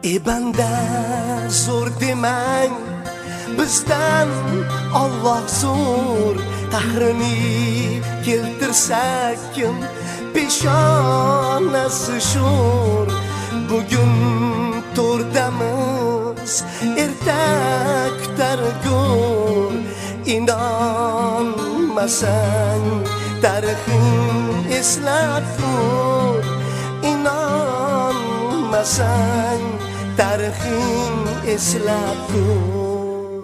banda zo'r demang, bizdan Alloh zo'r. Qahrini keltirsak kim peshonasi sho'r. Bugun to'rdamiz, erta kutar go'r. İnanmasang tarixing eslab tur. İnanmasang tarixing eslab tur.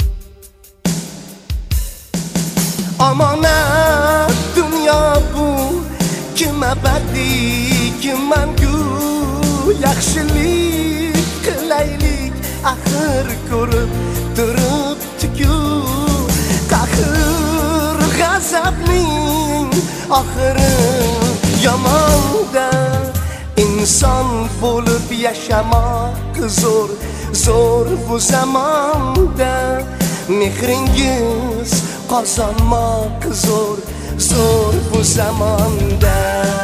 Omonat dunyo bu, kim abadi, kim mangu. Yaxshilik qilaylik, axir ko'rib turibdi-ku. Qahr g'azabning oxiri yomonda. İnson bo'lib yashamoq zo'r, zo'r bu zamonda. Mehringiz qozonmoq zo'r, zo'r bu zamonda.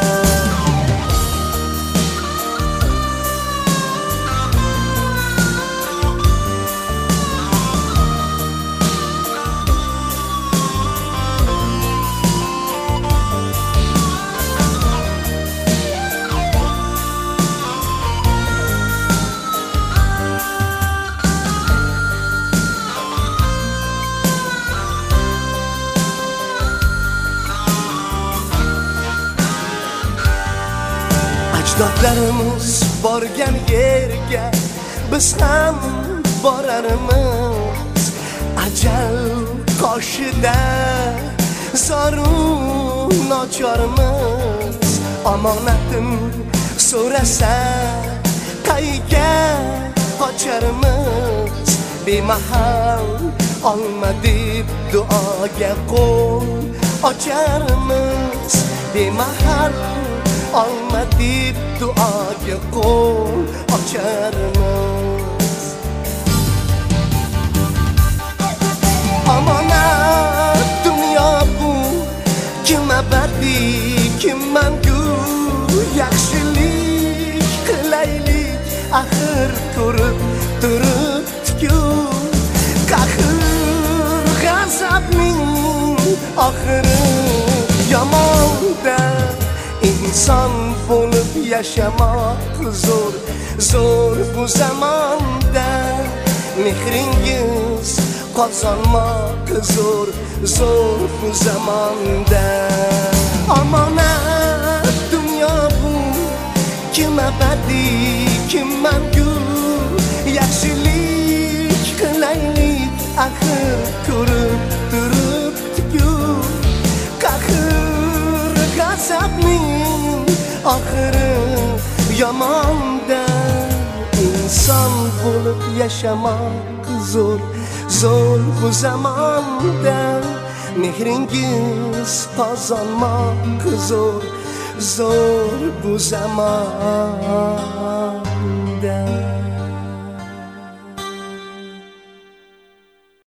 Ajdodlarimiz borgan yerga biz ham borarmiz. Ajal qoshida zoru nochormiz. Omonatin so'rasa qayga qocharmiz. Bemahal olma deb duoga qo'l ocharmiz. Bemahal olma deb duoga qo'l ocharmiz. Omonat dunyo bu, kim abadi, kim mangu. Yaxshilik qilaylik, axir ko'rib turibdi-ku. Qahr g'azabning oxiri yomonda. İnson bo'lib yashamoq zo'r, zo'r bu zamonda. Mehringiz qozonmoq zo'r, zo'r bu zamonda. Omonat dunyo bu, kim abadi, kim mangu. Yaxshilik qilaylik, axir ko'rib turibdi-ku. Qahr g'azabning oxiri yomonda. İnson bo'lib yashamoq zo'r, zo'r bu zamonda. Mehringiz qozonmoq zo'r, zo'r bu zamonda.